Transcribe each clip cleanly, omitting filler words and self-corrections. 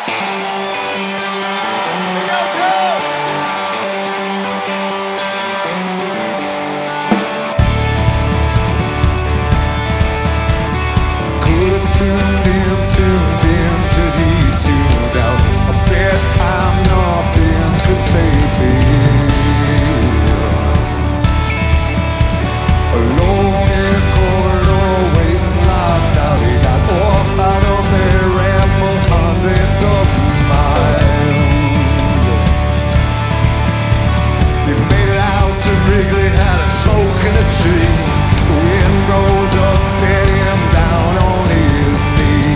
Tuned in till he tuned out. A bedtime, nothing could save him. Alone in a corridor, waiting locked out. He got up out of there, ran for hundreds of miles. He made it out to Wrigley, had a smoke in a tree. The wind rose up, set him down on his knee.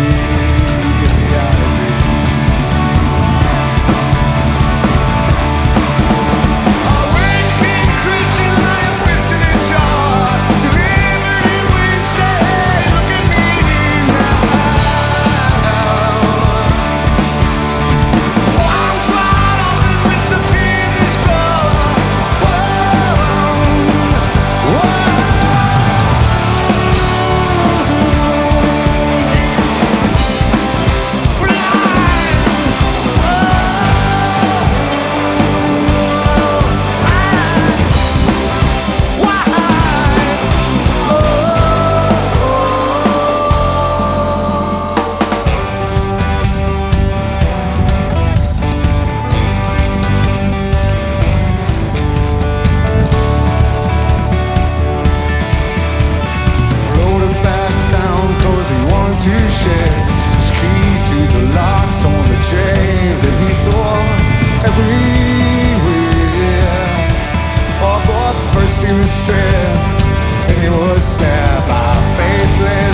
To share his key to the locks on the chains that he saw everywhere. Oh, but first he was stabbed, and he was stabbed by a faceless